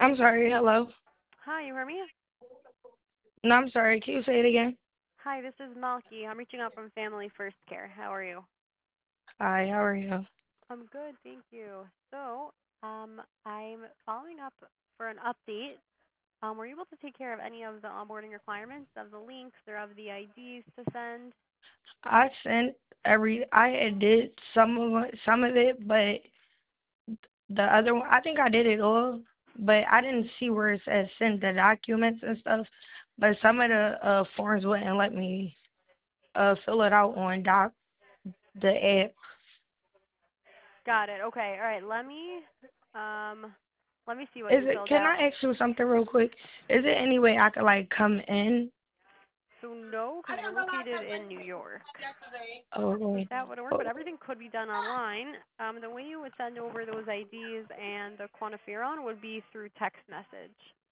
I'm sorry, hello. Hi, you hear me? No, I'm sorry, can you say it again? Hi, this is Malky. I'm reaching out from Family First Care. How are you? Hi, how are you? I'm good, thank you. I'm following up for an update. Were you able to take care of any of the onboarding requirements of the links or of the IDs to send? I sent I had did some of it, but the other one, I think I did it all, but I didn't see where it says send the documents and stuff. But some of the forms wouldn't let me fill it out on the app. Got it. Okay. All right. Um let me see what Is you it? filled Can out. I ask you something real quick? Is there any way I could like come in? So no, because you're located in New York. Oh, If that would work, but everything could be done online. The way you would send over those IDs and the quantiferon would be through text message.